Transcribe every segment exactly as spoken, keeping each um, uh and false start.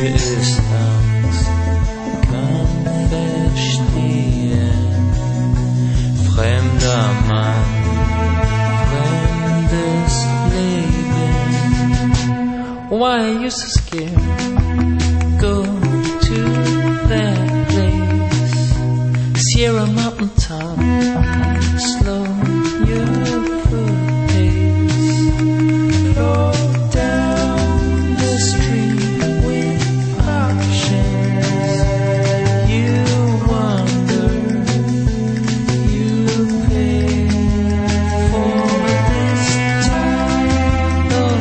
ist Angst, kann verstehen. Fremder Mann, fremdes Leben. Why are you so scared? Go to that place, Sierra Mountain Top, slow your foot pace, flow down the street with options. You wonder, you pay for this time of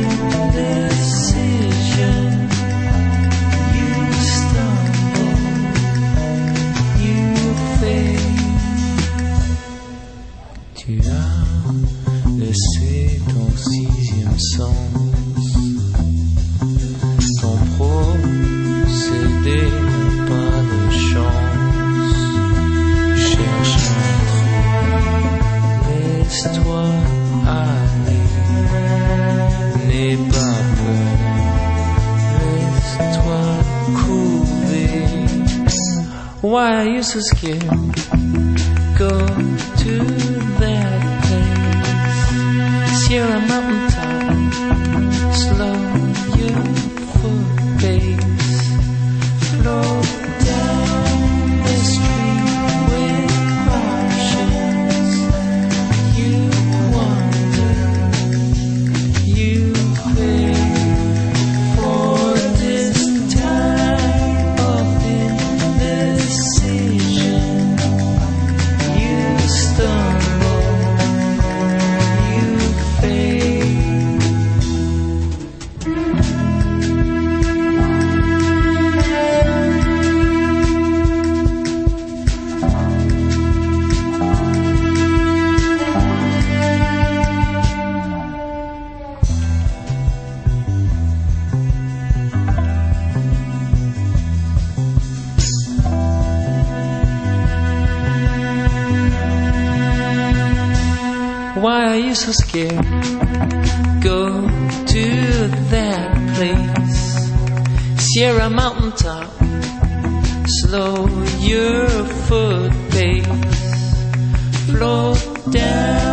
indecision. You stumble, you fail. Tu as laissé ton sixième sens, ton procédé n'a pas de chance. Cherche un trou, laisse-toi aller, n'aie pas peur, laisse-toi couver. Why are you so scared? Go to that place, Sierra Mountain Top, slow your foot pace, flow down the street with cautions. You wonder, you pay for this time of indecision. You stumble, you fail. Why are you so scared? Go to that place, Sierra Mountain Top, slow your foot pace, float down